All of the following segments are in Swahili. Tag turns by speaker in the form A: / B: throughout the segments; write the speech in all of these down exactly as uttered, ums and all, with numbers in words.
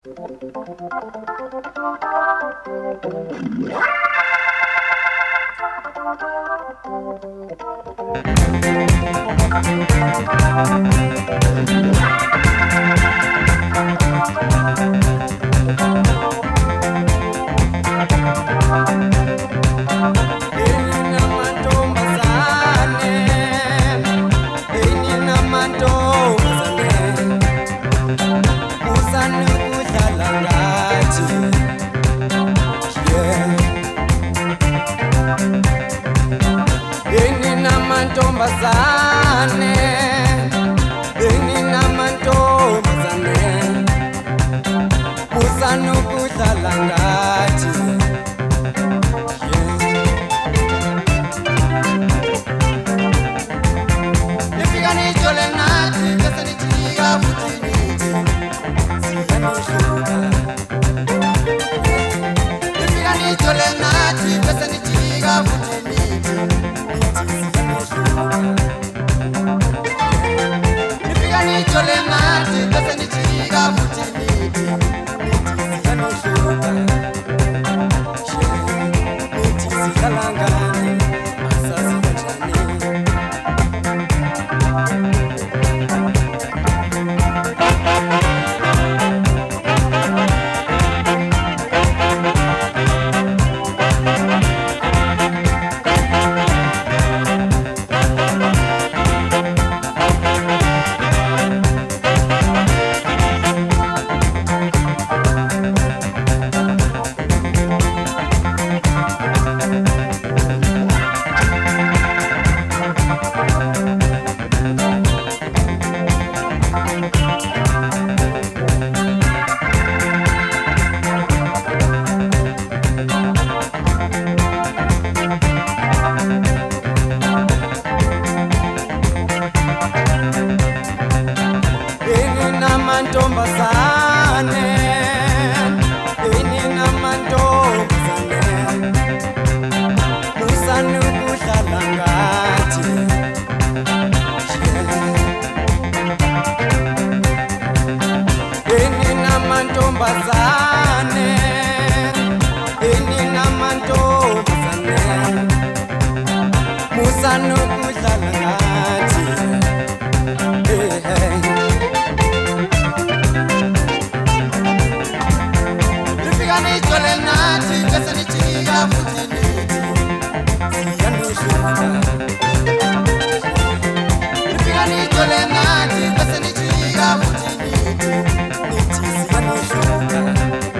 A: Mantombazane, benina mantombazane, usanu kudlala ngathi. Nifika nijole nathi, bese nijika futhi nithi siyanihluka. Nifika nijole nathi, bese nijika futhi nithi Nifika nijole nathi, bese nijika futhi nithi siyanihluka. Nithi sihlala ngani, asazi kanjani. Mantombazane, benina mantombazane, usanu kudlala ngathi. Benina mantombazane, benina mantombazane, usanu kudlala ngathi. Hey, hey. Nijole nathi, bese nijika futhi nithi siyanihluka. Nifika nijole nathi, bese nijika futhi nithi siyanihluka.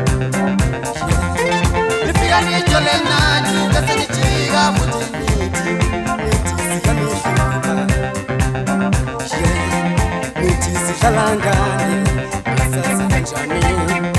A: Nifika nijole nathi, bese nijika futhi nithi siyanihluka. Nithi sihlala ngani, asazi kanjani.